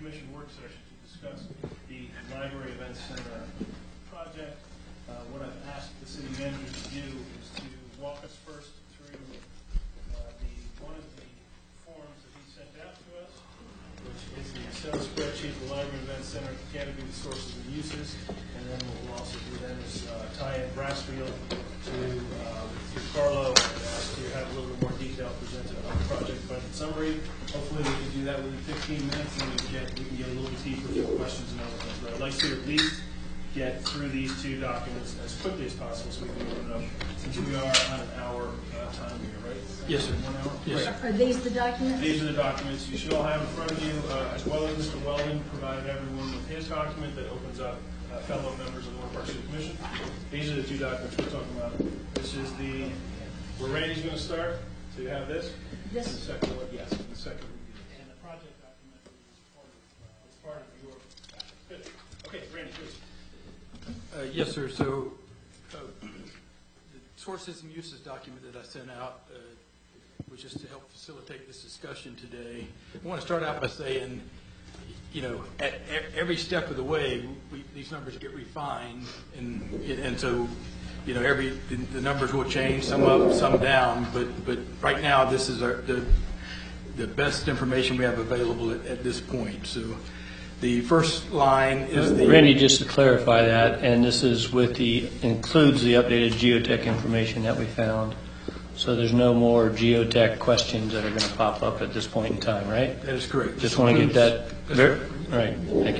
Commission work session to discuss the Library Event Center project. What I've asked the city manager to do is to walk us first through one of the forms that he sent out to us, which is the Excel spreadsheet of the Library Event Center Canopy, the sources and uses, and then what we'll also do then is tie in Brassfield to Carlo and ask to have a little bit more detail presented on the project budget summary. Hopefully we can do that within 15 minutes and we can get a little bit deeper for questions and other things. But I'd like to at least get through these two documents as quickly as possible so we can open up, since we are on an hour time here, right? Yes, sir. 1 hour? Yes. Great. Are these the documents? These are the documents you should all have in front of you, as well as Mr. Weldon provided everyone with his document that opens up fellow members of the North Park City Commission. These are the two documents we're talking about. This is where Randy's going to start. So you have this. This. And the second one, yes. And the second one. And the project document is part of your package. Good. Okay, Randy, please. Yes, sir. So the sources and uses document that I sent out was just to help facilitate this discussion today. I want to start out by saying, you know, at every step of the way, these numbers get refined, and so, you know, the numbers will change, some up, some down, but right now this is the best information we have available at this point. So the first line is Randy, just to clarify that, and this is includes the updated geotech information that we found. So there's no more geotech questions that are going to pop up at this point in time, right? That is correct. Just want to get that. Right. Thank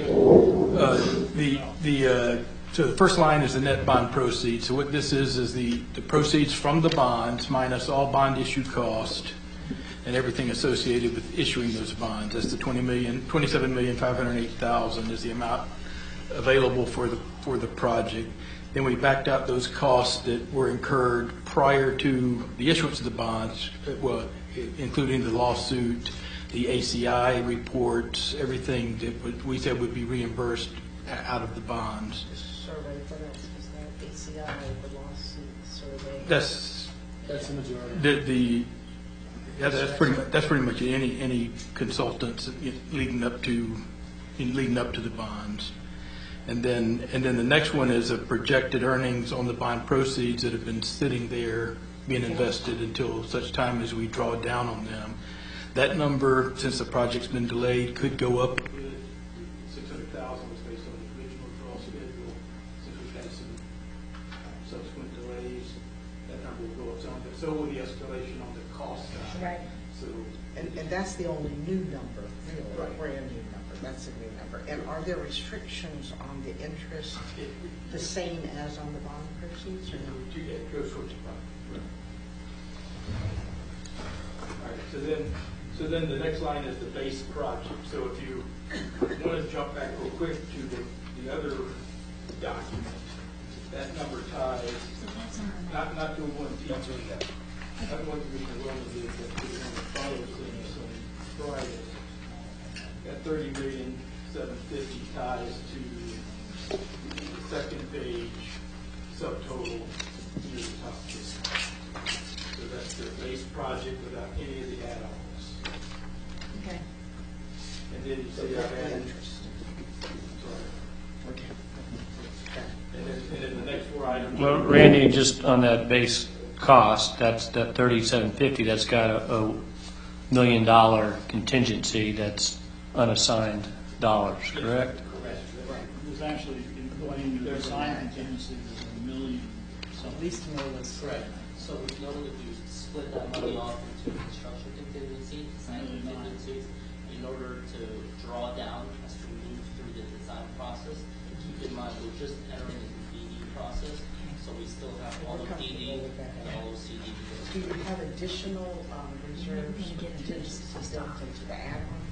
you. So the first line is the net bond proceeds. So what this is the proceeds from the bonds minus all bond issue cost and everything associated with issuing those bonds. That's the $27,508,000 is the amount available for the project. Then we backed out those costs that were incurred prior to the issuance of the bonds, well, including the lawsuit, the ACI reports, everything that we said would be reimbursed out of the bonds. Survey, what else was that? ACI, the lawsuit survey. That's the majority. That's pretty much any consultants leading up to the bonds. And then the next one is a projected earnings on the bond proceeds that have been sitting there being invested until such time as we draw down on them. That number, since the project's been delayed, could go up. $600,000 was based on the original draw schedule. Since we've had some subsequent delays, that number will go up some, but so will the escalation on the cost side. Right. So, And that's the only new number, really, Right. brand new number. That's a new number. And are there restrictions on the interest the same as on the bond proceeds? Or no? it goes towards the project. All right. So then the next line is the base project. So if you want to jump back real quick to the other document, that number ties not to one teacher. Not what Commissioner Williams did, but to the follows things on Friday. That $30,750,000 ties to the second page subtotal near the top two. So that's the base project without any of the add-ons. Okay. And then you see I added interest. Sorry. Okay. And then the next four items. Well, Randy, just on that base cost, that's that $3750. That's got a $1 million contingency that's unassigned dollars, correct? Correct. There's actually, including the design contingency, there's $1 million. So At least $1 million. Correct. So we've noted to split that money off into construction contingency, design contingencies, in order to draw down as we move through the design process. Keep in mind, we're just entering the BD process, so we still have all of DD and all of CD. Do you have additional reserves or contingencies built into the add-ons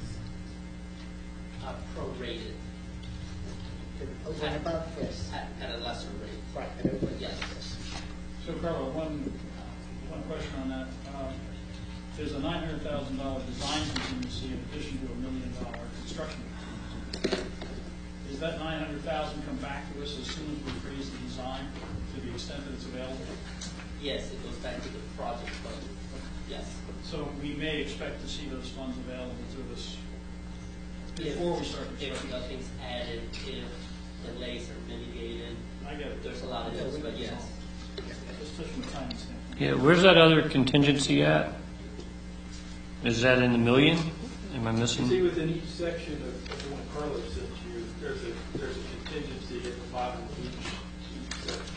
Prorated over and above this? at a lesser rate. Right, and over and Yes. above this. So Carla, one question on that. There's a $900,000 design contingency in addition to $1 million construction contingency. Does that $900,000 come back to us as soon as we freeze the design to the extent that it's available? Yes, it goes back to the project budget. Yes. So we may expect to see those funds available to us before we start If construction. nothing's added, if delays are mitigated, I get it. there's a lot of ifs, but yes. Just touching the timing standpoint. Yeah, where's that other contingency at? Is that in the million? Am I You see missing? within each section of the one Carlos sent you, there's a contingency at the bottom of each section.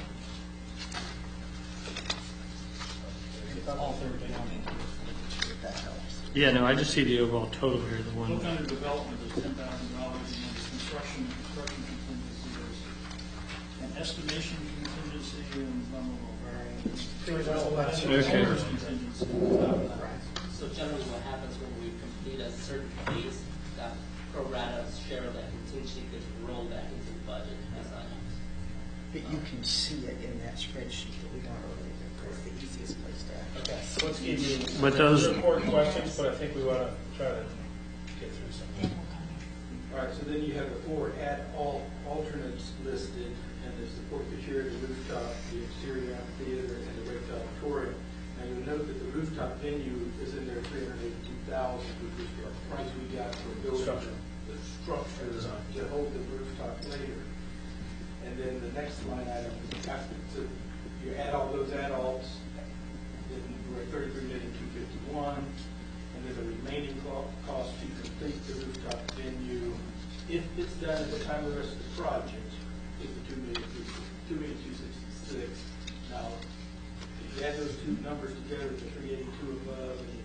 All 13. That helps. Yeah, no, I just see the overall total here, the Look one. under development is $10,000, and then construction contingency is an estimation contingency and blah, blah, blah, variance. Okay. Owner's contingency. So generally what happens when we complete a certain phase, that pro rata share of that contingency gets rolled back into the budget as items. But you can see it in that spreadsheet that we got earlier. That's the easiest place to access. Okay, so let's give you. But those- Those are important questions, but I think we want to try to get through some. All right, so then you have the four alternates listed, and there's the porte-cochere, the rooftop, the exterior amphitheater, and the rooftop auditorium. Now you'll note that the rooftop venue is in there, $382,000, which is the price we got for building Structure. the structure to hold the rooftop later. And then the next line item, after, so you add all those add-ons, then we're at $33,251,000, and then the remaining cost to complete the rooftop venue, if it's done at the time of the rest of the project, is the $2,266,000. Now, if you add those two numbers together, the 382 above and the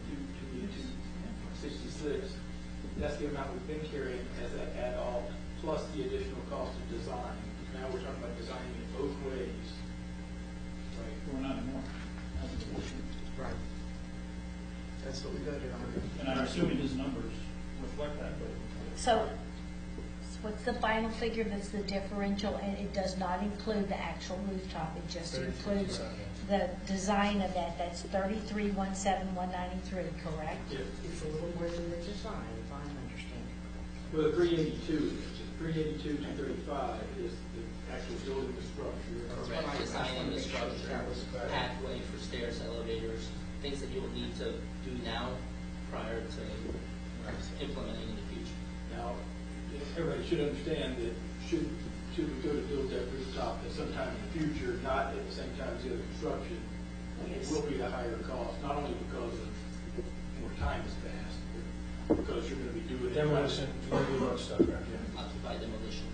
2,266, that's the amount we've been carrying as that add-on, plus the additional cost of design. Now we're talking about designing it both ways. Right. We're not anymore. Right. That's what we voted on. And I'm assuming his numbers reflect that, but So what's the final figure that's the differential, and it does not include the actual rooftop, it just includes the design of that, that's 33,171,93, correct? It's a little more than the design, if I'm understanding. Well, the 382, 235 is the actual building the structure. Correct, designing the structure, pathway for stairs, elevators, things that you'll need to do now prior to implementing in the future. Now, everybody should understand that should we go to build that rooftop at some time in the future, not at the same time as the other construction, it will be the higher cost, not only because of more time has passed, but because you're going to be doing. Demolition, we'll do more stuff, right? Occupy demolition.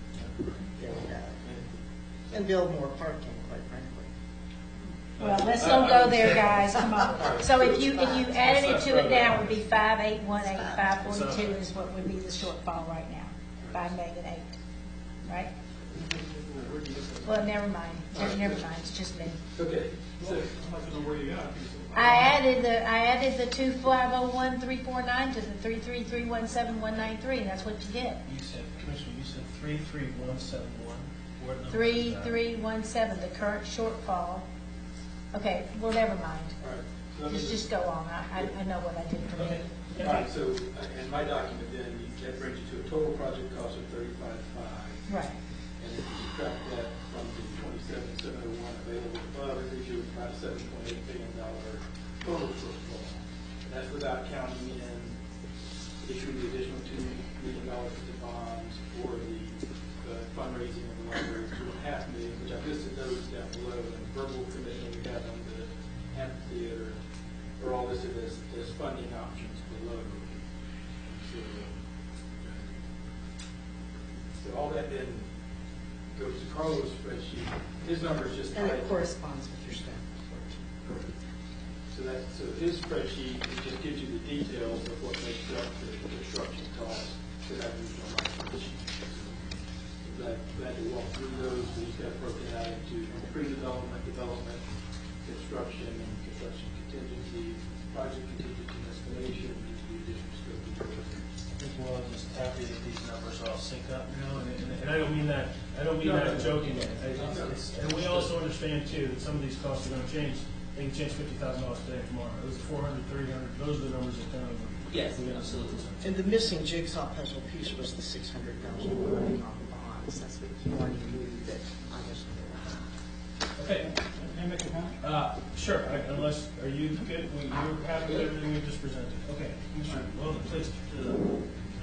And build more parking, quite frankly. Well, let's don't go there, guys, come on. So if you added it to it now, it would be 5,818, 542 is what would be the shortfall right now, 5,008,000, right? Well, never mind, it's just me. Okay, so, I'd like to know where you got it. I added the 2,501,349 to the 333,171,93, and that's what you get. You said, Commissioner, you said 33171. What number is that? 3317, the current shortfall. Okay, well, never mind. all right. So let me Just go on, I know what I did for me. All right, so in my document then, that brings you to a total project cost of $35,500. Right. And if you subtract that from the $27,701 available above, it gives you about a $7.8 billion total shortfall. And that's without counting in issuing the additional $2 million worth of bonds or the fundraising of the library, $2.5 million, which I listed those down below, and the verbal commitment we have on the amphitheater are all listed as funding options below. So all that then goes to Carlos' spreadsheet. His number is just And tied. it corresponds with your staff report. So his spreadsheet, it just gives you the details of what makes up the construction costs that I've used on my spreadsheet. So glad to walk through those. We've got broken out into pre-development, development, construction, and construction contingency, project contingency and escalation, and the additional scope of work. I think we're all just happy that these numbers all sync up now, and I don't mean that jokingly. And we also understand too that some of these costs are going to change. They can change $50,000 today or tomorrow. Those are 400, 300. Those are the numbers that kind of. Yes, absolutely. And the missing jigsaw puzzle piece was the $600,000 on the bonds. That's what you already knew that I wasn't there. Okay. Can I make a comment? Sure. Unless, are you good? You're happy with everything we just presented? Okay. Sure. Well, please.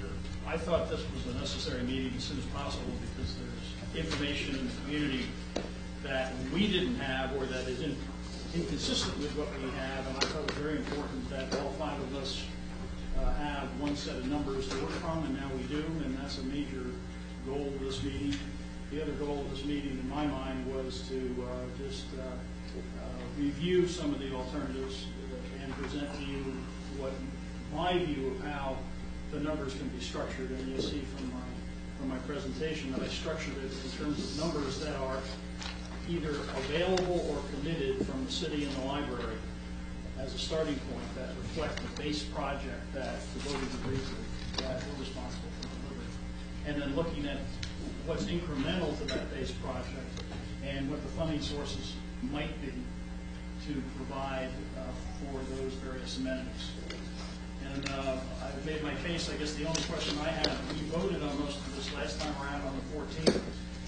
I thought this was a necessary meeting as soon as possible because there's information in the community that we didn't have or that is inconsistent with what we have, and I thought it was very important that all 5 of us have one set of numbers to work from, and now we do, and that's a major goal of this meeting. The other goal of this meeting, in my mind, was to just review some of the alternatives and present to you what my view of how the numbers can be structured. And you'll see from my presentation that I structured it in terms of numbers that are either available or committed from the city and the library as a starting point that reflect the base project that the voters agreed to, that we're responsible for delivering. And then looking at what's incremental to that base project and what the funding sources might be to provide for those various amendments. And I've made my case. I guess the only question I have, we voted on most of this last time around on the 14th.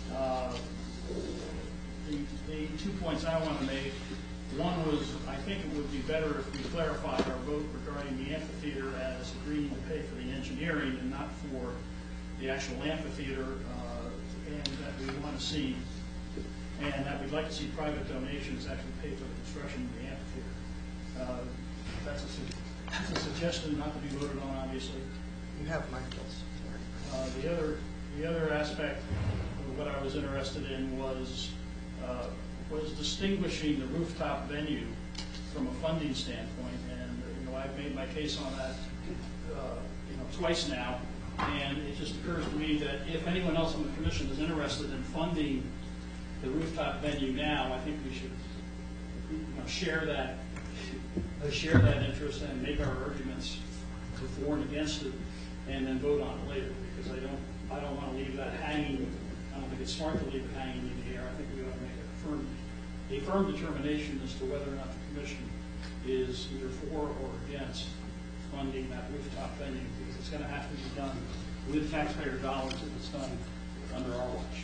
The 2 points I want to make, one was I think it would be better if we clarified our vote regarding the amphitheater as agreeing to pay for the engineering and not for the actual amphitheater, and that we want to see, and that we'd like to see private donations actually pay for the construction of the amphitheater. That's a suggestion, not to be voted on, obviously. You have Michael's. The other aspect of what I was interested in was distinguishing the rooftop venue from a funding standpoint, and I've made my case on that twice now, and it just occurs to me that if anyone else on the commission is interested in funding the rooftop venue now, I think we should share that interest and make our arguments for and against it, and then vote on it later, because I don't want to leave that hanging. I don't think it's smart to leave it hanging in the air. I think we ought to make a firm determination as to whether or not the commission is either for or against funding that rooftop venue, because it's going to have to be done with taxpayer dollars if it's done under our watch.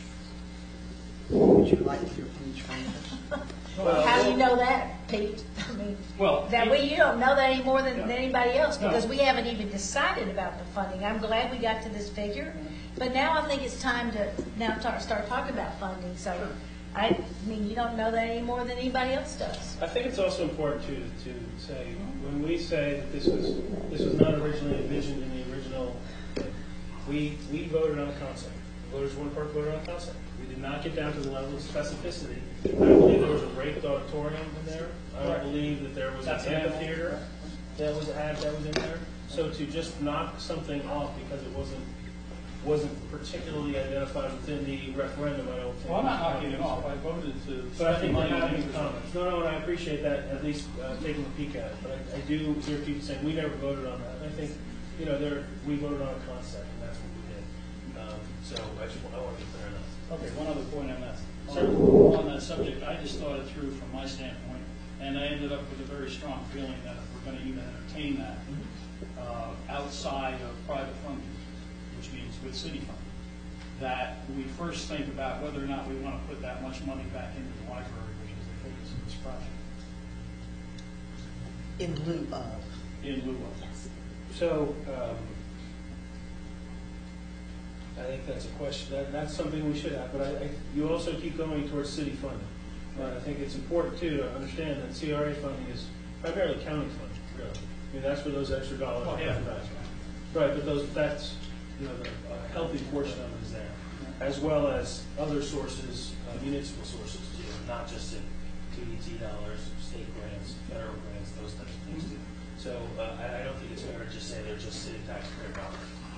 Would you like to hear from each one of us? How do you know that, Pete? I mean, you don't know that any more than anybody else, because we haven't even decided about the funding. I'm glad we got to this figure, but now I think it's time to start talking about funding. So, I mean, you don't know that any more than anybody else does. I think it's also important to say, when we say that this was not originally envisioned in the original, we voted on a concept. The voters weren't part voted on a concept. We did not get down to the level of specificity. I don't believe there was a raked auditorium in there. I don't believe that there was an amphitheater that was in there. So to just knock something off because it wasn't particularly identified within the referendum, I don't think. Well, I'm not knocking it off. I voted to. But I think we're having comments. No, and I appreciate that, at least taking a peek at it. But I do hear people saying, we never voted on that. And I think, we voted on a concept, and that's what we did. So I want to be clear on that. Okay, one other point on that. On that subject, I just thought it through from my standpoint, and I ended up with a very strong feeling that if we're going to even entertain that outside of private funding, which means with city funding, that we first think about whether or not we want to put that much money back into the library, which is the focus of this project. In lieu of. In lieu of. Yes. So I think that's a question. That's something we should have. But you also keep going towards city funding. I think it's important too to understand that CRA funding is primarily county funding. Really, I mean that's where those extra dollars are coming back. Right, but that's a healthy portion of it is there, as well as other sources, municipal sources too, not just in TDT dollars, state grants, federal grants, those types of things too. So I don't think it's fair to just say they're just city taxpayer dollars.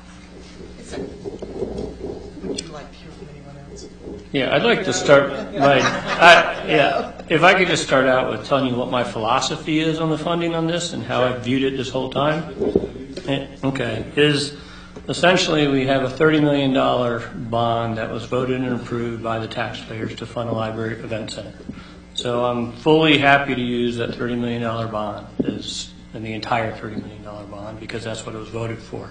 Would you like to hear from anyone else? Yeah, I'd like to start if I could just start out with telling you what my philosophy is on the funding on this and how I've viewed it this whole time. Okay, is essentially we have a $30 million bond that was voted and approved by the taxpayers to fund a library event center. So I'm fully happy to use that $30 million bond and the entire $30 million bond because that's what it was voted for.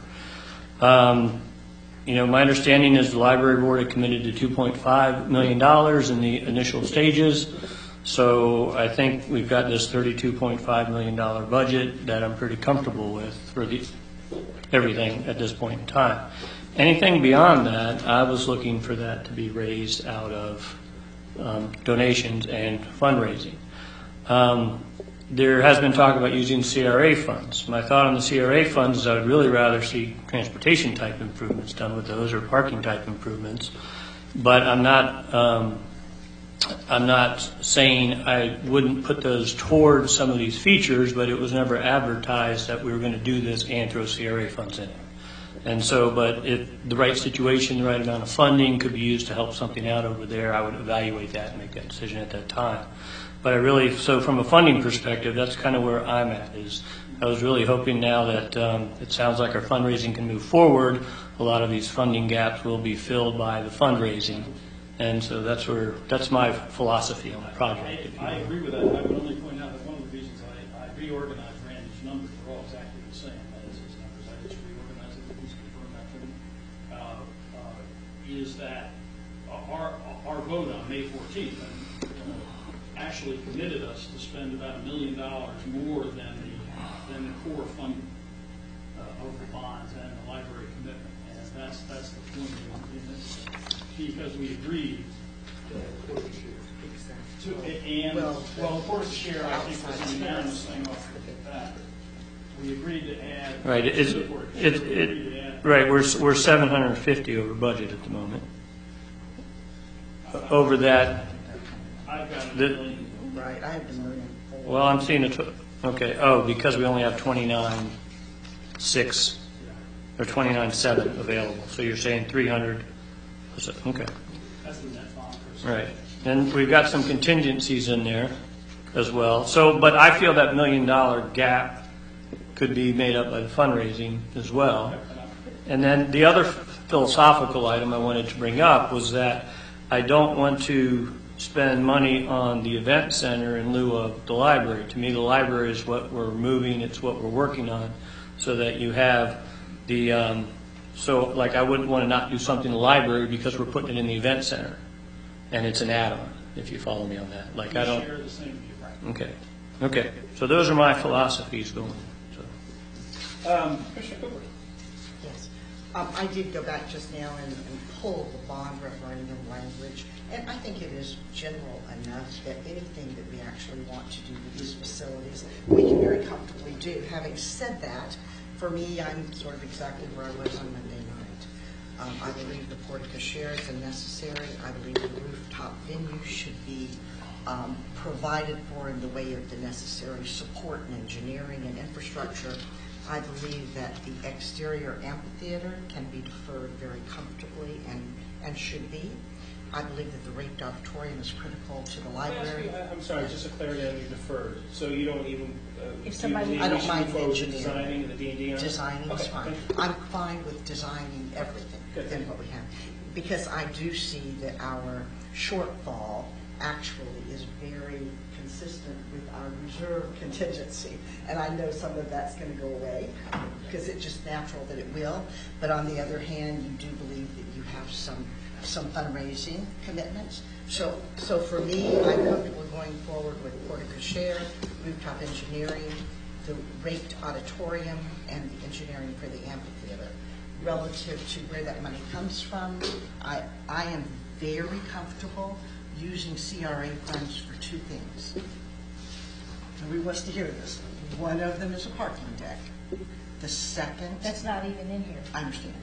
My understanding is the library board had committed to $2.5 million in the initial stages. So I think we've got this $32.5 million budget that I'm pretty comfortable with for the everything at this point in time. Anything beyond that, I was looking for that to be raised out of donations and fundraising. There has been talk about using CRA funds. My thought on the CRA funds is I would really rather see transportation type improvements done with those, or parking type improvements. But I'm not saying I wouldn't put those towards some of these features, but it was never advertised that we were going to do this and throw CRA funds in it. And so, but if the right situation, the right amount of funding could be used to help something out over there, I would evaluate that and make that decision at that time. But I really, so from a funding perspective, that's kind of where I'm at. Is I was really hoping now that it sounds like our fundraising can move forward. A lot of these funding gaps will be filled by the fundraising, and so that's my philosophy on the project. I agree with that. I would only point out that one of the reasons I reorganized Randy's numbers are all exactly the same as his numbers. I just reorganized it, please confirm that for me. Is that our vote on May 14th actually committed us to spend about $1 million more than the core funding of the bonds and the library commitment, and that's the point in this, because we agreed to, and well, of course, share I think was an unanimous thing off the bat. We agreed to add. Right. Right. We're 750 over budget at the moment. Over that. I've got $1 million. Right, I have the million. Well, I'm seeing it. Okay. Oh, because we only have 29.6 or 29.7 available. So you're saying 300. Okay. That's the net bond. Right. And we've got some contingencies in there as well. So, but I feel that $1 million gap could be made up by the fundraising as well. And then the other philosophical item I wanted to bring up was that I don't want to spend money on the event center in lieu of the library. To me, the library is what we're moving, it's what we're working on, so that you have the, so like I wouldn't want to not do something in the library because we're putting it in the event center, and it's an add-on, if you follow me on that. Like I don't. Share the same view. Okay. Okay. So those are my philosophies going. So. Commissioner Cooper. Yes. I did go back just now and pull the bond referendum language, and I think it is general enough that anything that we actually want to do with these facilities, we can very comfortably do. Having said that, for me, I'm sort of exactly where I was on Monday night. I believe the porte-cochere is necessary. I believe the rooftop venue should be provided for in the way of the necessary support and engineering and infrastructure. I believe that the exterior amphitheater can be deferred very comfortably and should be. I believe that the Raped Auditorium is critical to the library. I'm sorry, just a clarity on your deferred. So you don't even, If somebody- I don't mind engineering. engineering. Designing the D&D on it? Designing is Okay, fine. thank you. I'm fine with designing everything Good. in what we have, because I do see that our shortfall actually is very consistent with our reserve contingency, and I know some of that's going to go away because it's just natural that it will. But on the other hand, you do believe that you have some fundraising commitments. So for me, I'm comfortable going forward with porte-cochere, rooftop engineering, the Raped Auditorium, and the engineering for the amphitheater. Relative to where that money comes from, I am very comfortable using CRA funds for two things. Nobody wants to hear this. One of them is a parking deck. The second... That's not even in here. I understand.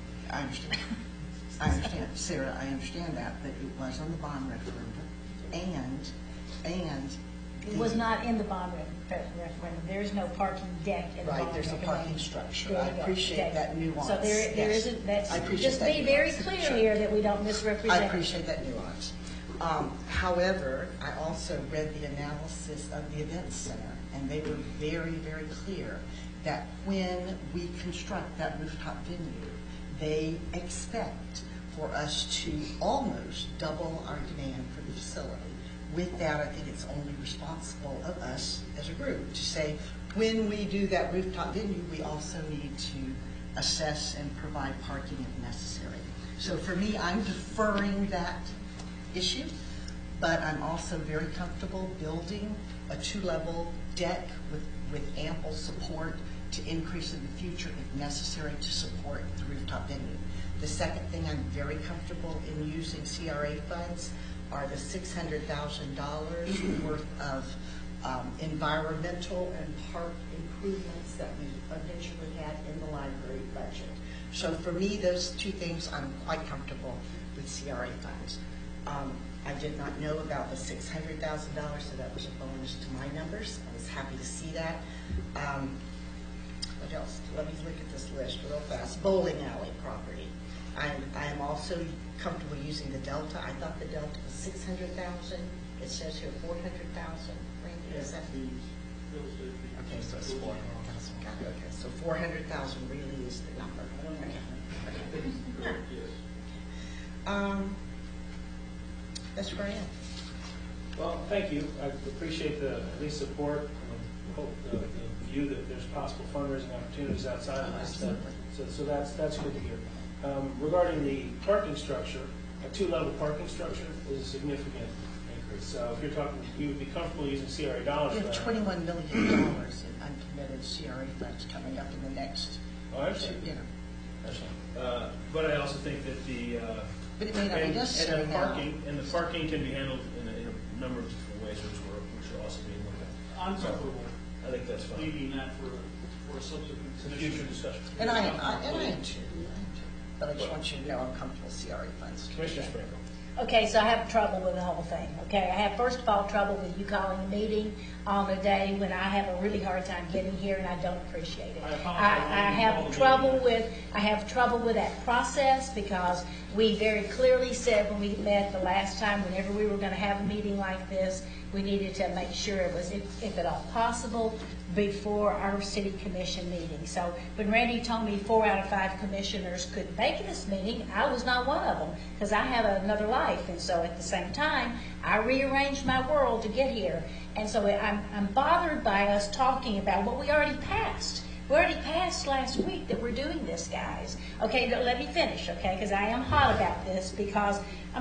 Sarah, I understand that, but it was on the bond referendum, and It was not in the bond referendum. There is no parking deck in the bond right, there's a referendum. parking structure. There I you go. appreciate Okay. that nuance. So there Yes. isn't, that's, I appreciate just that be very nuance. clear Sure. here that we don't misrepresent. I appreciate that nuance. However, I also read the analysis of the events center, and they were very, very clear that when we construct that rooftop venue, they expect for us to almost double our demand for the facility. With that, I think it's only responsible of us as a group to say, when we do that rooftop venue, we also need to assess and provide parking if necessary. So for me, I'm deferring that issue, but I'm also very comfortable building a 2-level deck with ample support to increase in the future if necessary to support the rooftop venue. The second thing I'm very comfortable in using CRA funds are the $600,000 worth of environmental and park improvements that we eventually had in the library budget. So for me, those two things, I'm quite comfortable with CRA funds. I did not know about the $600,000, so that was a bonus to my numbers. I was happy to see that. What else? Let me look at this list real fast. Bowling alley property. I am also comfortable using the Delta. I thought the Delta was $600,000. It says here $400,000. Randy, is that? Okay, so it's $400,000. Got it. Okay, so $400,000 really is the number. Okay. That's where I am. Well, thank you. I appreciate the at least support and hope the view that there's possible fundraising opportunities outside of this. So that's good to hear. Regarding the parking structure, a 2-level parking structure is a significant increase. So if you're talking, you would be comfortable using CRA dollars We for have that. $21 million in uncommitted CRA funds coming up in the next, Oh, I understand. you know. But I also think that the But it may not be necessary and now. the parking can be handled in a number of different ways, which are also being looked at. I'm comfortable I think that's fine. leaving that for a subsequent It's a commission. future discussion. And I am too. But I just want you to know I'm comfortable with CRA funds. Commissioner Sprinkle. Okay, so I have trouble with the whole thing, okay? I have, first of all, trouble with you calling a meeting on a day when I have a really hard time getting here and I don't appreciate it. I apologize. I have trouble with that process because we very clearly said when we met the last time, whenever we were gonna have a meeting like this, we needed to make sure it was, if at all possible, before our city commission meeting. So when Randy told me 4 out of 5 commissioners could make this meeting, I was not one of them because I have another life. And so at the same time, I rearranged my world to get here. And so I'm bothered by us talking about what we already passed. We already passed last week that we're doing this, guys. Okay, let me finish, okay, because I am hot about this because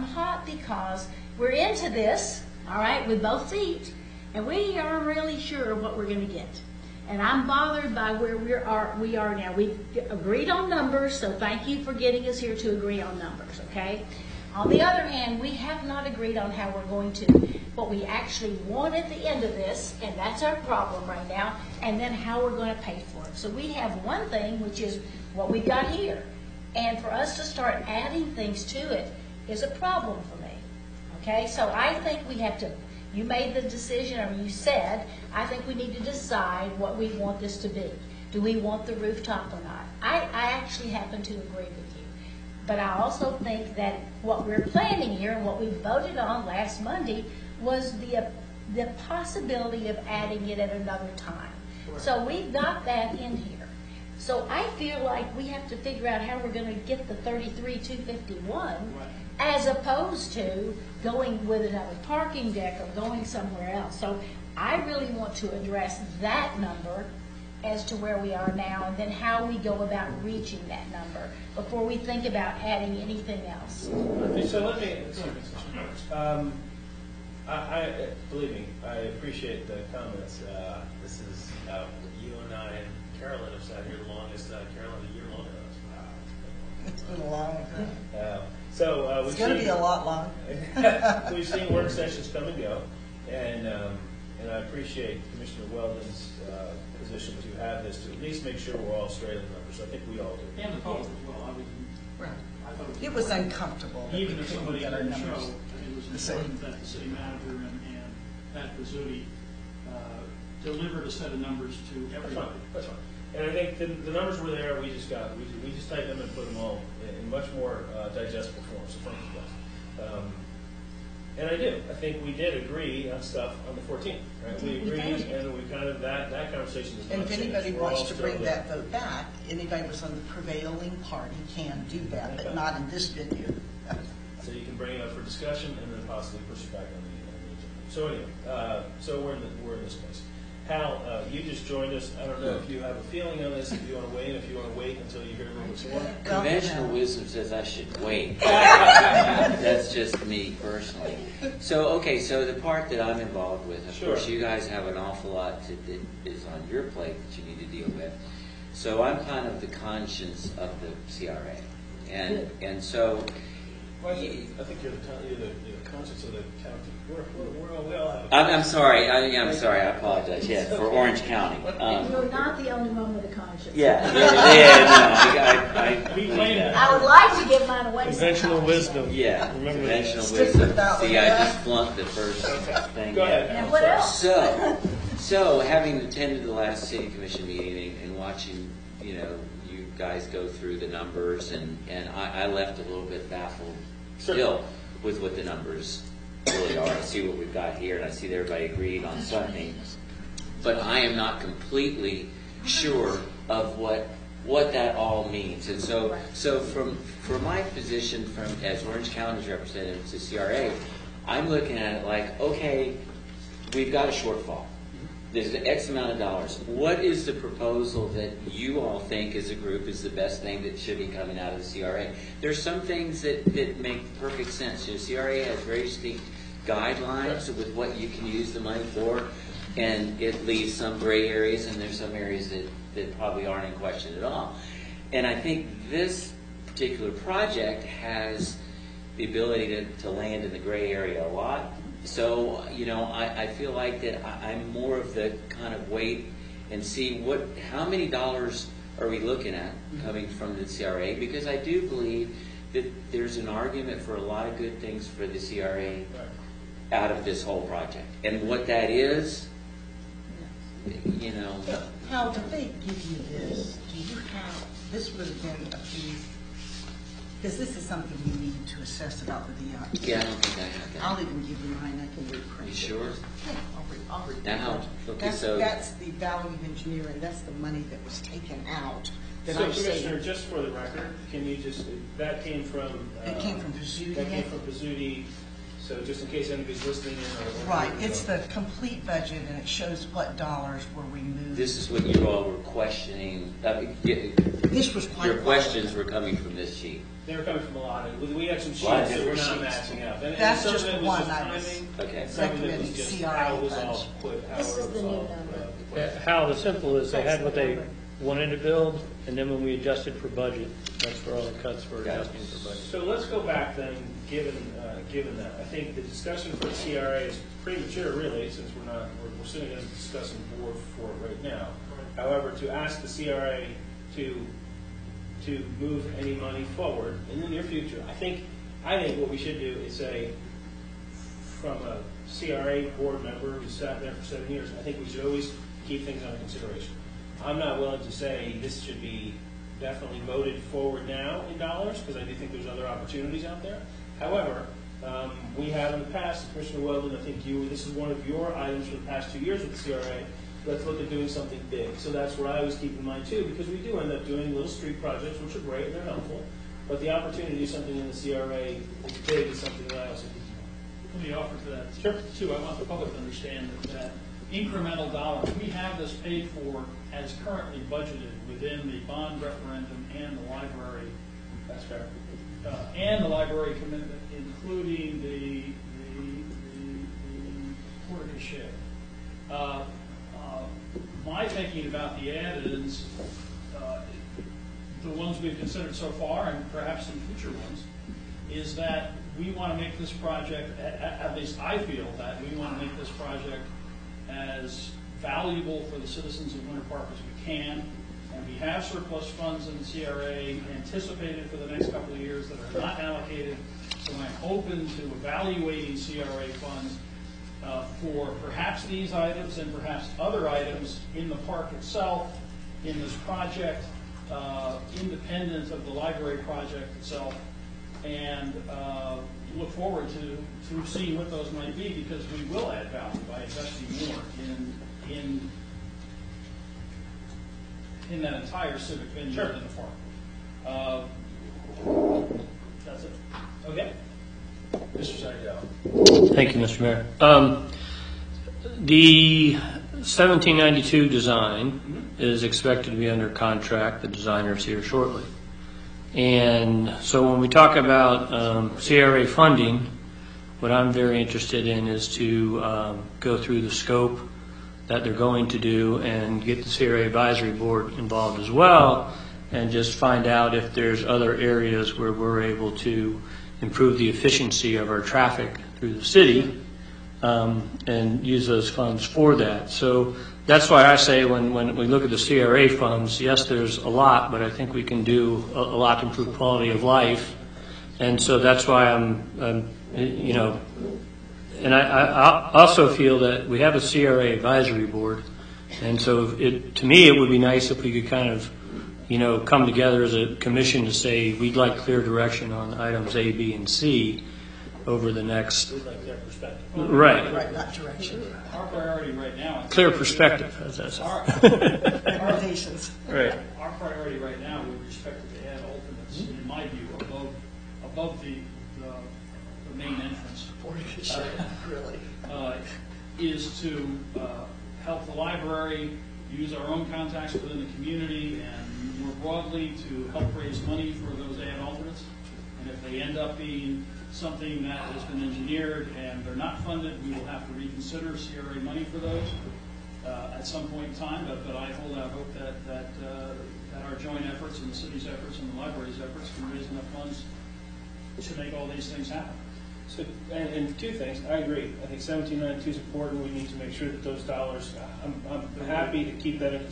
we're into this, all right, with both feet, and we aren't really sure what we're going to get. And I'm bothered by where we are now. We've agreed on numbers, so thank you for getting us here to agree on numbers, okay? On the other hand, we have not agreed on how we're going to, what we actually want at the end of this, and that's our problem right now, and then how we're going to pay for it. So we have one thing, which is what we got here. And for us to start adding things to it is a problem for me, okay? So I think we have to, you made the decision, or you said, I think we need to decide what we want this to be. Do we want the rooftop or not? I actually happen to agree with you. But I also think that what we're planning here and what we voted on last Monday was the possibility of adding it at another time. So we've got that in here. So I feel like we have to figure out how we're going to get the 33,251 as opposed to going with another parking deck or going somewhere else. So I really want to address that number as to where we are now and then how we go about reaching that number before we think about adding anything else. So let me, believe me, I appreciate the comments. This is, you and I and Carolyn have sat here the longest, Carolyn, a year longer than us. It's been a long time. So It's going to be a lot longer. We've seen work sessions come and go, and I appreciate Commissioner Weldon's position to have this, to at least make sure we're all straight on the numbers. I think we all do. And the public as well. Right. I thought It was uncomfortable. that even we if couldn't somebody get our didn't show, numbers. it was the same. important that the city manager and Pat Pizzuti delivered a set of numbers to That's fine. everybody. That's fine. And I think the numbers were there. We just typed them and put them all in much more digestible form. So thank you guys. And I do. I think we did agree on stuff on the 14th. Right? We agreed, and we kind of that conversation was. And not if changed. anybody We're all wants to still bring there. that vote back, anybody was on the prevailing party can do that, but not in this venue. So you can bring it up for discussion and then possibly push it back on the agenda. So anyway, so we're in this place. Hal, you just joined us. I don't know if you have a feeling on this, if you want to wait, if you want to wait until you hear a little bit more. Conventional wisdom says I should wait. That's just me personally. So the part that I'm involved with, of Sure. course, you guys have an awful lot that is on your plate that you need to deal with. So I'm kind of the conscience of the CRA. And so, Well, I think you're the conscience of the county. We all have. I'm sorry. I'm sorry. I apologize. Yeah, for Orange County. You're not the only one with a conscience. Yeah. We claim it. I would like to give mine away Conventional sometimes. wisdom. Yeah, Remember conventional Stick wisdom. with that one, See, I yeah. just flunked the first thing. Go ahead. And what else? So having attended the last city commission meeting and watching, you guys go through the numbers, and I left a little bit baffled still with what the numbers really are. I see what we've got here, and I see that everybody agreed on something, but I am not completely sure of what that all means. And so from my position as Orange County's representative to CRA, I'm looking at it like, okay, we've got a shortfall. There's an X amount of dollars. What is the proposal that you all think as a group is the best thing that should be coming out of the CRA? There's some things that make perfect sense. CRA has very distinct guidelines with what you can use the money for, and it leaves some gray areas, and there's some areas that probably aren't in question at all. And I think this particular project has the ability to land in the gray area a lot. So, I feel like that I'm more of the kind of wait and see how many dollars are we looking at coming from the CRA, because I do believe that there's an argument for a lot of good things for the CRA out of this whole project. And what that is, Hal, did they give you this? Do you have, this would have been a few, because this is something you need to assess about the DOT. yeah, I don't think I have that. I'll even give you mine, I can reprint You it. sure? Yeah, I'll read it. Now, okay, That's the value of engineering, that's the money that was taken out that So I Commissioner, saved. just for the record, can you that came from? It came from Pizzuti. That came from Pizzuti, so just in case anybody's listening in or. Right, it's the complete budget and it shows what dollars were removed. This is what you all were questioning. This was quite. Your questions were coming from this sheet. They were coming from a lot of, we had some sheets Lot of that were different not sheets. matching up. And That's some of just it was one just I was timing, Okay. and some of it was recommending just CRA how it was funds. all put, how This it is was the new all, number. put. How the simple is, they had what they wanted to build, and then when we adjusted for budget, that's where all the cuts were adjusting for budget. So let's go back then, given that. I think the discussion for the CRA is premature, really, since we're sitting as a discussing board for it right now. However, to ask the CRA to move any money forward in the near future, I think what we should do is say, from a CRA board member who sat there for 7 years, I think we should always keep things under consideration. I'm not willing to say this should be definitely voted forward now in dollars, because I do think there's other opportunities out there. However, we have in the past, Commissioner Weldon, I think this is one of your items for the past 2 years with the CRA. Let's look at doing something big. So that's where I was keeping in mind too, because we do end up doing little street projects, which are great and they're helpful. But the opportunity to do something in the CRA is big is something that I also keep in mind. Let me offer to that. Sure. Too, I want the public to understand that incremental dollars, we have this paid for as currently budgeted within the bond referendum and the library. That's fair. And the library commitment, including the porte-cochere. My thinking about the add-ins, the ones we've considered so far, and perhaps some future ones, is that we want to make this project, at least I feel that we want to make this project as valuable for the citizens of Winter Park as we can. And we have surplus funds in the CRA anticipated for the next couple of years that are not allocated. So I'm open to evaluating CRA funds for perhaps these items and perhaps other items in the park itself, in this project, independent of the library project itself, and look forward to seeing what those might be, because we will add value by investing more in that entire civic venue in the park. That's it. Okay. Mr. Seidel. Thank you, Mr. Mayor. The 1792 design is expected to be under contract. The designer is here shortly. And so when we talk about CRA funding, what I'm very interested in is to go through the scope that they're going to do, and get the CRA Advisory Board involved as well, and just find out if there's other areas where we're able to improve the efficiency of our traffic through the city, and use those funds for that. So that's why I say when we look at the CRA funds, yes, there's a lot, but I think we can do a lot to improve quality of life. And so that's why I'm you know, and I also feel that we have a CRA Advisory Board, and so to me it would be nice if we could kind of, you know, come together as a commission to say we'd like clear direction on items A, B, and C over the next. We'd like their perspective. Right. Right, not direction. Our priority right now. Clear perspective, as that Our, says. Recommendations. Right. our priority right now with respect to the ad alternates, in my view, above the main entrance, Really. is to help the library use our own contacts within the community and more broadly to help raise money for those ad alternates. And if they end up being something that has been engineered and they're not funded, we will have to reconsider CRA money for those at some point in time. But I hold out hope that our joint efforts and the city's efforts and the library's efforts can raise enough funds to make all these things happen. So, and two things, I agree. I think 1792 is important. We need to make sure that those dollars, I'm happy to keep that into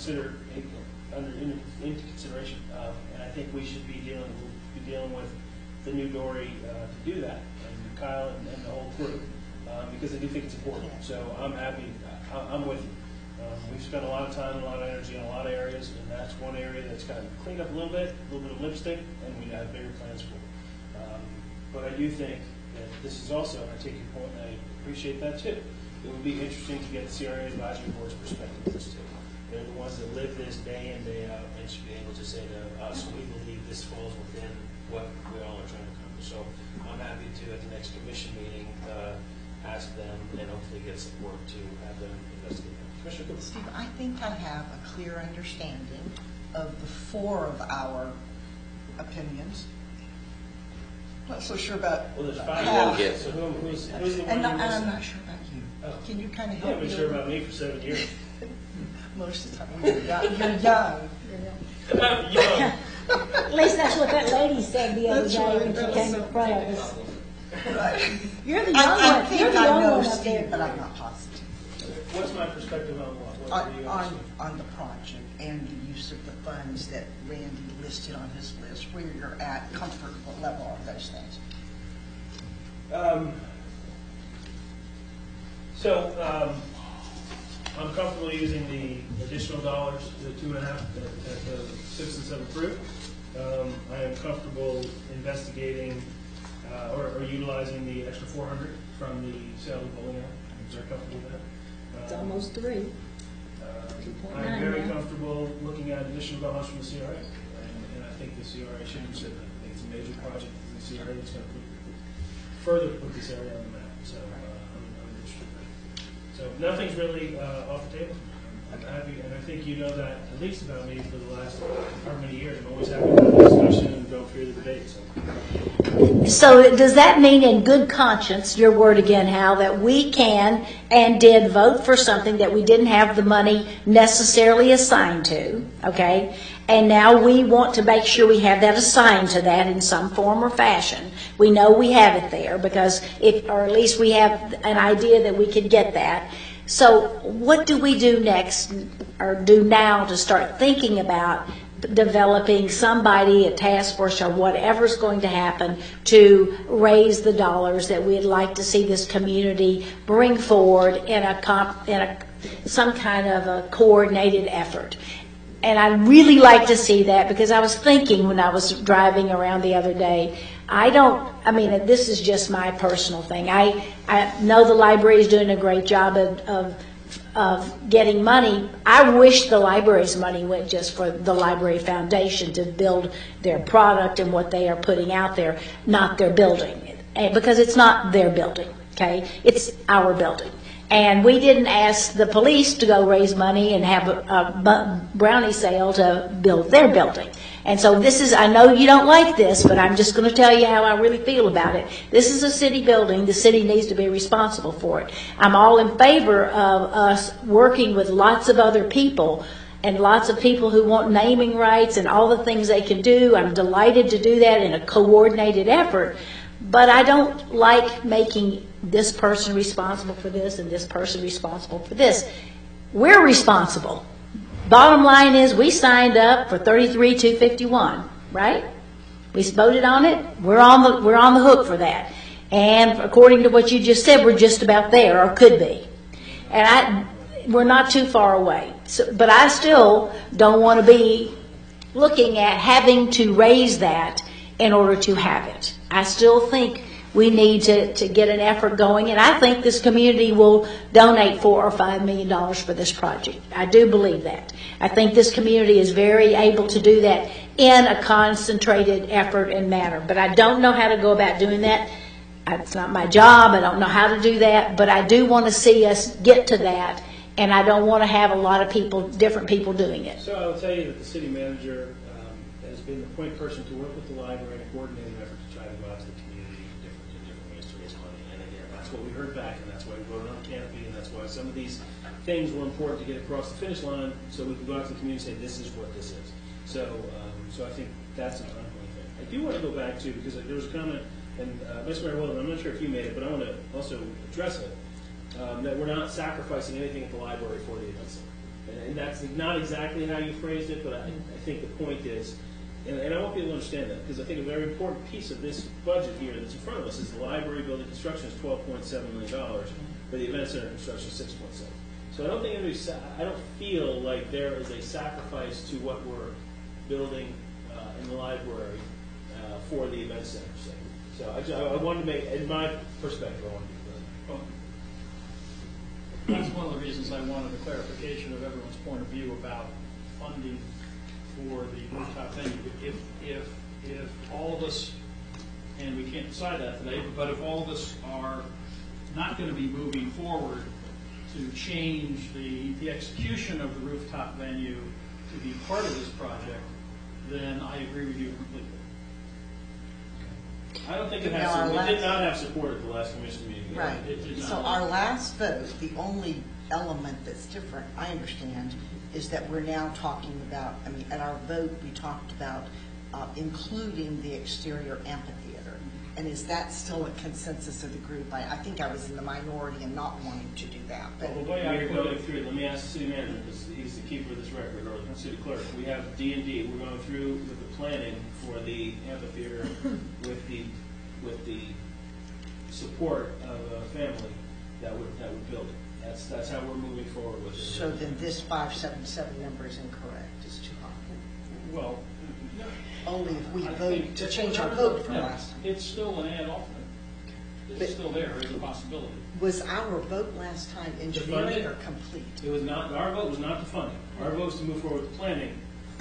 consideration. And I think we should be dealing with the new Dory to do that, and Kyle and the whole crew, because I do think it's important. So I'm happy, I'm with you. We've spent a lot of time, a lot of energy in a lot of areas, and that's one area that's kind of cleaned up a little bit of lipstick, and we have bigger plans for it. But I do think that this is also, and I take your point, and I appreciate that too. It would be interesting to get the CRA Advisory Board's perspective on this too. They're the ones that live this day in, day out, and should be able to say to us, we believe this falls within what we all are trying to accomplish. So I'm happy to, at the next commission meeting, ask them and hopefully get support to have them investigate that. Commissioner Cooper. Steve, I think I have a clear understanding of the four of our opinions. Not so sure about Well, there's five half. of us, so who's the one you're And I'm missing? not sure about you. Oh. Can you kind of You help haven't me? been sure about me for 7 years. Most of the time, you're young. At least that's what that lady said the other That's day right, when she that came was in so front of us. Right. You're the young I one, think you're the I young know one up Steve, there. but I'm not positive. What's my perspective on what? What do you On, understand? on the project and the use of the funds that Randy listed on his list, where you're at, comfort level on those things. I'm comfortable using the additional dollars, the 2.5 that the citizens have approved. I am comfortable investigating or utilizing the extra 400 from the sale of the bowling alley. I'm very comfortable with that. It's almost 3. I'm very 2.9 now. comfortable looking at additional dollars from the CRA. And I think the CRA should consider that. I think it's a major project in the CRA that's going to further put this area on the map. So I'm interested in that. So nothing's really off the table. I'm happy, and I think you know that at least about me for the last however many years. I'm always happy to have a discussion and go through the debate. So does that mean in good conscience, your word again, Hal, that we can and did vote for something that we didn't have the money necessarily assigned to, okay? And now we want to make sure we have that assigned to that in some form or fashion. We know we have it there because or at least we have an idea that we could get that. So what do we do next or do now to start thinking about developing somebody, a task force or whatever's going to happen to raise the dollars that we'd like to see this community bring forward in some kind of a coordinated effort? And I'd really like to see that because I was thinking when I was driving around the other day, this is just my personal thing. I know the library is doing a great job of getting money. I wish the library's money went just for the Library Foundation to build their product and what they are putting out there, not their building. Because it's not their building, okay? It's our building. And we didn't ask the police to go raise money and have a brownie sale to build their building. And so this is, I know you don't like this, but I'm just going to tell you how I really feel about it. This is a city building. The city needs to be responsible for it. I'm all in favor of us working with lots of other people and lots of people who want naming rights and all the things they can do. I'm delighted to do that in a coordinated effort. But I don't like making this person responsible for this and this person responsible for this. We're responsible. Bottom line is we signed up for $33,251, right? We voted on it. We're on the hook for that. And according to what you just said, we're just about there, or could be. And we're not too far away. So, but I still don't want to be looking at having to raise that in order to have it. I still think we need to get an effort going, and I think this community will donate $4 or $5 million for this project. I do believe that. I think this community is very able to do that in a concentrated effort and manner. But I don't know how to go about doing that. It's not my job. I don't know how to do that. But I do want to see us get to that, and I don't want to have a lot of people, different people doing it. So I will tell you that the city manager has been the point person to work with the library and a coordinated effort to try to go out to the community in different ways to raise money. And again, that's what we heard back, and that's why we voted on Canopy, and that's why some of these things were important to get across the finish line, so we could go out to the community and say, this is what this is. So I think that's an ongoing thing. I do want to go back to, because there was a comment, and Vice Mayor Wilden, I'm not sure if you made it, but I want to also address it, that we're not sacrificing anything at the library for the event center. And that's not exactly how you phrased it, but I think the point is, and I want people to understand that, because I think a very important piece of this budget here that's in front of us is the library building construction is $12.7 million, but the event center construction is $6.7 million. So I don't feel like there is a sacrifice to what we're building in the library for the event center. So I wanted to make, in my perspective, I wanted to be clear. That's one of the reasons I wanted a clarification of everyone's point of view about funding for the rooftop venue. If all of us, and we can't decide that today, but if all of us are not going to be moving forward to change the execution of the rooftop venue to be part of this project, then I agree with you completely. I don't think it has. It did not have support at the last commission meeting. Right. It did not. So our last vote, the only element that's different, I understand, is that we're now talking about, I mean, at our vote, we talked about including the exterior amphitheater. And is that still a consensus of the group? I think I was in the minority and not wanting to do that. But well, the way I put it through, let me ask the city manager, because he's the keeper of this record, or the city clerk. We have D&D. We're going through with the planning for the amphitheater with the support of a family that would build it. That's how we're moving forward with it. so then this 577 number is incorrect. It's too high. Well, no. Only if we I vote think to it's change our whatever- vote from Yeah, last time. it's still an ad alternate. It's still there as a possibility. Was our vote last time engineering funding? or complete? It was not. Our vote was not to fund it. Our vote was to move forward with planning.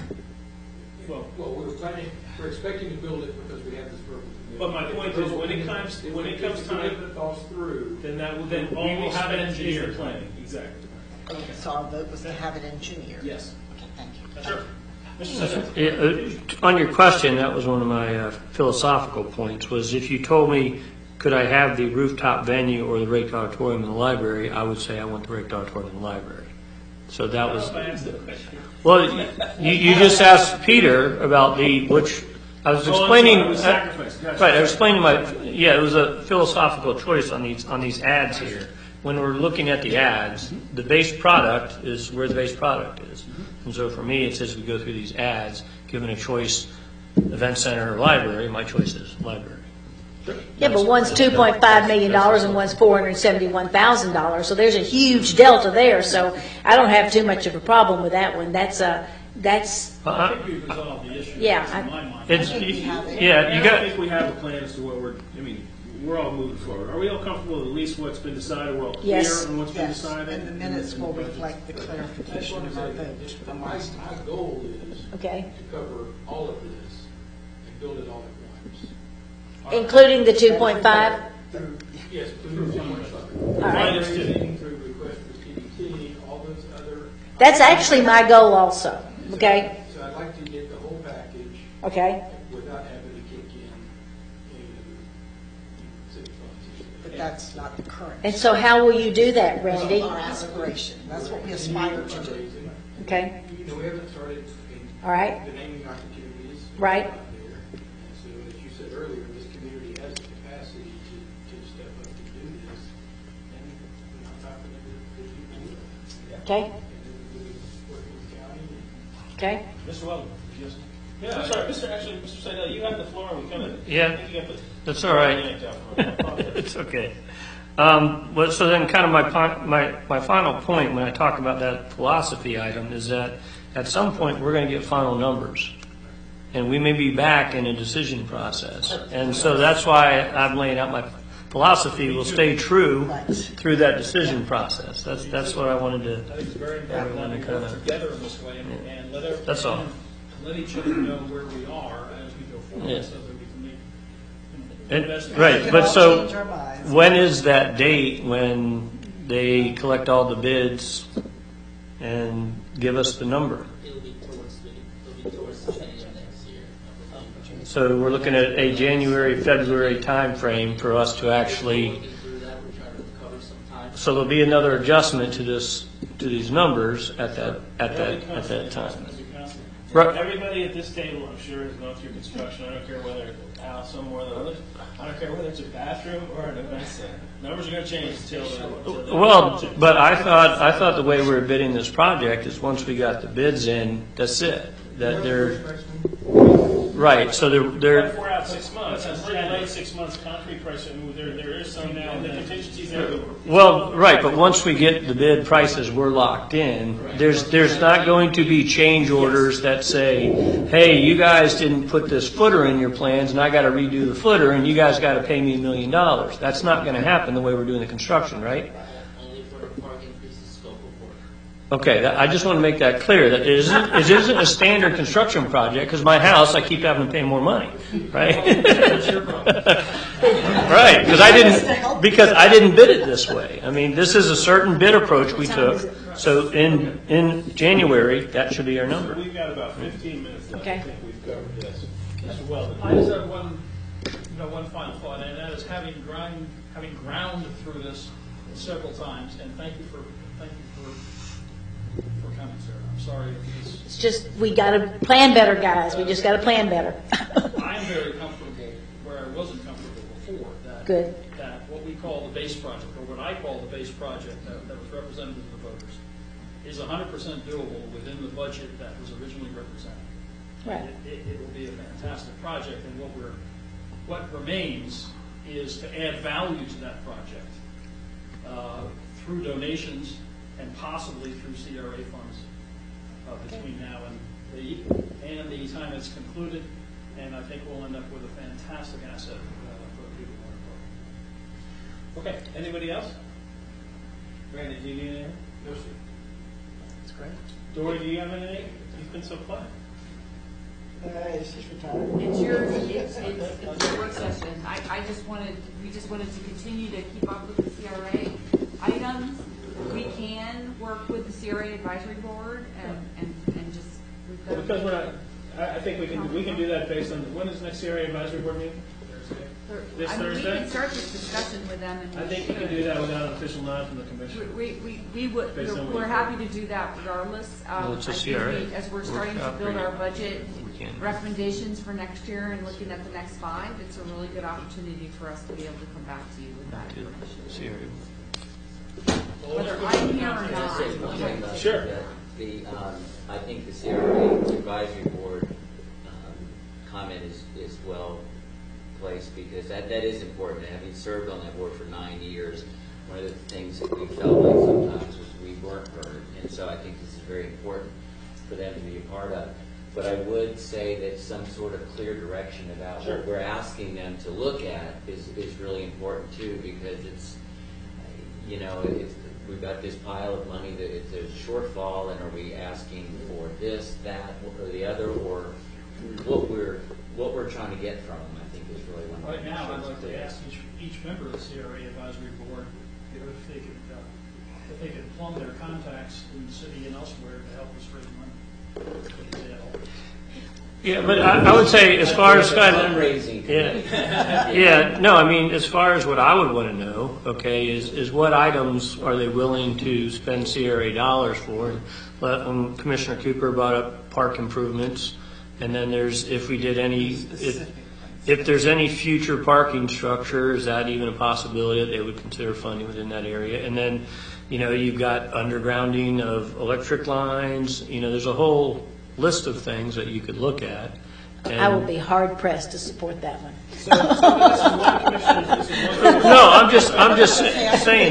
Well, We're expecting to build it because we have this verbal commitment. but my point is, when it comes time, If it falls through, then all we'll have it is the planning. Exactly. Okay, so our vote was to have it engineered? Yes. Okay, thank you. Sure. Mr. Sessions. Yeah, on your question, that was one of my philosophical points, was if you told me, could I have the rooftop venue or the Rake Auditorium in the library, I would say I want the Rake Auditorium in the library. So that was, well, you just asked Peter about which, I was explaining. It was sacrifice. Gotcha. Right, I was explaining it was a philosophical choice on these ads here. When we're looking at the ads, the base product is where the base product is. And so for me, it says we go through these ads, given a choice, event center or library, my choice is library. Yeah, but one's $2.5 million and one's $471,000, so there's a huge delta there. So I don't have too much of a problem with that one. That's I think we've resolved the issue. Yeah, in my mind. It's, I think we have it. yeah, you I got. think we have a plan as to what we're all moving forward. Are we all comfortable with at least what's been decided? We're all clear Yes. on what's been Yes, decided? and the minutes will reflect the clarification of our vote from last time. my goal is okay, to cover all of this and build it all at once. including the 2.5. Yes, through All right. fundraising, through request for TDT, all those other. That's actually my goal also. Okay. So I'd like to get the whole package Okay? without having to kick in city funds. But that's not the current. And so how will you do that, Randy? Our aspiration, that's what we aspire to do. Okay? You know, we haven't started All right. the naming opportunities. Right. Out there. And so, as you said earlier, this community has the capacity to step up to do this. And we're not talking to the people. Okay? And then we work with the county. Okay? Mr. Weldon, yes. Yeah, I'm sorry, Mr. Seidel, you have the floor, we kind of. Yeah. I think you got the- That's all right. yanked out from it. I apologize. It's okay. Well, so then kind of my final point when I talk about that philosophy item is that at some point we're going to get final numbers. And we may be back in a decision process. And so that's why I'm laying out my philosophy will stay true through that decision process. That's what I wanted I think it's very important that we Kinda- work together in this way and let everyone. That's all. Let each other know where we are as we go forward, Yeah. so that we can make. Right, We but can all so change our minds. when is that date when they collect all the bids and give us the number? It'll be towards the beginning of next year. So we're looking at a January, February timeframe for us to actually, Working through that, we're trying to recover some time. so there'll be another adjustment to these numbers at that time. Right. Everybody at this table, I'm sure, has gone through construction. I don't care whether it's a house some more than others. I don't care whether it's a bathroom or an event center. Numbers are going to change until. Well, but I thought the way we were bidding this project is once we got the bids in, that's it. That they're, right, so they're, If we're out 6 months, it's delayed 6 months, concrete price, and there is some now, the contingencies everywhere. well, right, but once we get the bid prices, we're locked in. There's not going to be change orders that say, hey, you guys didn't put this footer in your plans, and I got to redo the footer, and you guys got to pay me $1 million. That's not going to happen the way we're doing the construction, right? Only for the park increases scope of work. Okay, I just want to make that clear, that it isn't a standard construction project, because my house, I keep having to pay more money, right? Right, because I didn't bid it this way. I mean, this is a certain bid approach we took, so in January, that should be our number. We've got about 15 minutes left. Okay. I think we've covered this. Mr. Weldon. I just have one final thought, and that is having ground through this several times, and thank you for coming, Sarah. I'm sorry if It's just, we got to plan better, guys. We just got to plan better. I'm very comfortable where I wasn't comfortable before. Good. That what we call the base project, or what I call the base project that was represented to the voters, is 100% doable within the budget that was originally represented. Right. It will be a fantastic project, and what remains is to add value to that project through donations and possibly through CRA funds between now and the time it's concluded, and I think we'll end up with a fantastic asset for the people of Water Park. Okay, anybody else? Brandon, do you need anything? No, sir. That's great. Dory, do you have anything? You've been so quiet. It's just retired. It's your work session. We just wanted to continue to keep up with the CRA items. We can work with the CRA advisory board and just. Well, because we're not, I think we can do that based on, when is the next CRA advisory board meeting? This We Thursday? can start this discussion with them and. I think we can do that without an official nod from the commission. We would, Based on what we're you've happy to do that regardless. Well, it's a I think CRA. as we're starting to build our budget We can. recommendations for next year and looking at the next 5, it's a really good opportunity for us to be able to come back to you with that information. Whether I'm here or not. Sure. I think the CRA advisory board comment is well placed because that is important. Having served on that board for 9 years, one of the things that we felt like sometimes was we weren't heard, and so I think this is very important for them to be a part of. But I would say that some sort of clear direction about what we're asking them to look at is really important too, because it's we've got this pile of money that it's a shortfall, and are we asking for this, that, or the other, or what we're trying to get from them? I think is really one. Right now, I'd like to ask each member of the CRA advisory board if they could plumb their contacts in the city and elsewhere to help us raise money. Yeah, but I would say as far as kind of, Fundraising. yeah, no, I mean, as far as what I would want to know, okay, is what items are they willing to spend CRA dollars for? Commissioner Cooper brought up park improvements, and then there's, if we did any, if there's any future parking structure, is that even a possibility that they would consider funding within that area? And then, you know, you've got undergrounding of electric lines, you know, there's a whole list of things that you could look at. I would be hard pressed to support that one. So this is one commissioner, this is one. No, I'm just saying,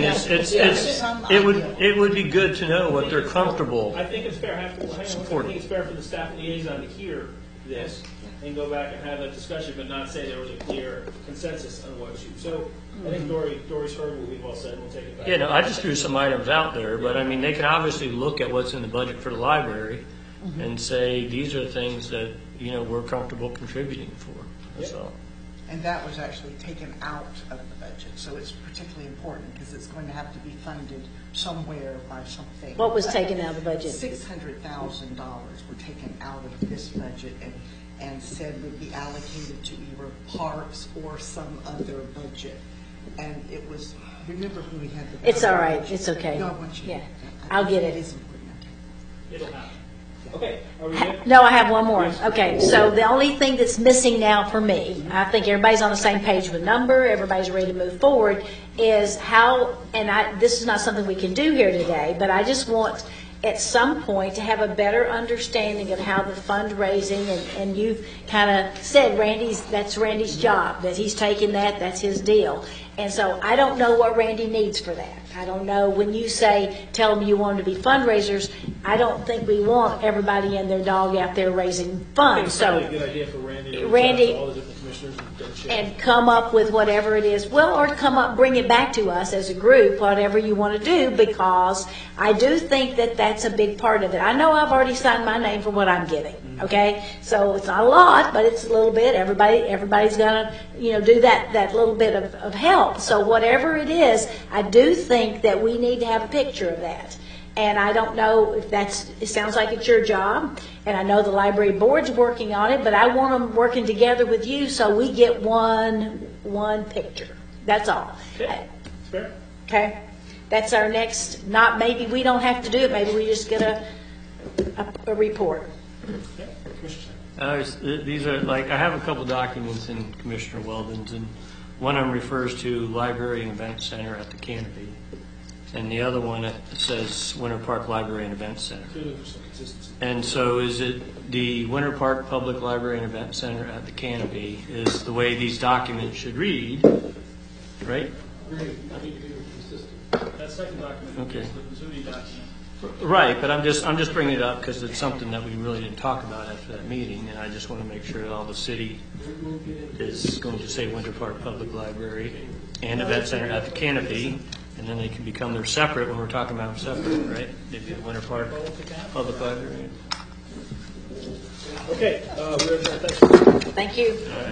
it would be good to know what they're comfortable. I think it's fair, hang on, I think it's fair for the staff liaison to hear this and go back and have that discussion, but not say there was a clear consensus on what you, so I think Dory's heard what we've all said, we'll take it back. Yeah, no, I just threw some items out there, but I mean, they can obviously look at what's in the budget for the library and say, these are things that, you know, we're comfortable contributing for, so. And that was actually taken out of the budget, so it's particularly important because it's going to have to be funded somewhere by something. What was taken out of the budget? $600,000 were taken out of this budget and said would be allocated to either parks or some other budget. And it was, remember when we had the. It's all right, it's okay. No, I want you. Yeah, I'll get it. It is important. It'll happen. Okay, are we good? No, I have one more. Okay, so the only thing that's missing now for me, I think everybody's on the same page with number, everybody's ready to move forward, is how, and this is not something we can do here today, but I just want at some point to have a better understanding of how the fundraising, and you've kind of said that's Randy's job, that he's taking that's his deal. And so I don't know what Randy needs for that. I don't know, when you say, tell them you want them to be fundraisers, I don't think we want everybody and their dog out there raising funds. It's probably a good idea for Randy to reach Randy- out to all the different commissioners and share. and come up with whatever it is, well, or bring it back to us as a group, whatever you want to do, because I do think that that's a big part of it. I know I've already signed my name for what I'm giving, okay? So it's not a lot, but it's a little bit. Everybody's going to, do that little bit of help. So whatever it is, I do think that we need to have a picture of that. And I don't know if it sounds like it's your job, and I know the library board's working on it, but I want them working together with you so we get one picture. That's all. Okay, it's fair. Okay? That's our next, maybe we don't have to do it, maybe we just get a report. Okay, Commissioner. These are, like, I have a couple documents in Commissioner Weldon's, and one of them refers to Library and Event Center at the Canopy, and the other one says Winter Park Library and Event Center. Clearly for some consistency. And so is it the Winter Park Public Library and Event Center at the Canopy is the way these documents should read, right? That second document Okay. is the Missouri document. Right, but I'm just bringing it up because it's something that we really didn't talk about after that meeting, and I just want to make sure that all the city is going to say Winter Park Public Library and Event Center at the Canopy, and then they can become they're separate when we're talking about them separate, right? They'd be Winter Park Public Library. Okay, we're adjourned. Thanks. Thank you.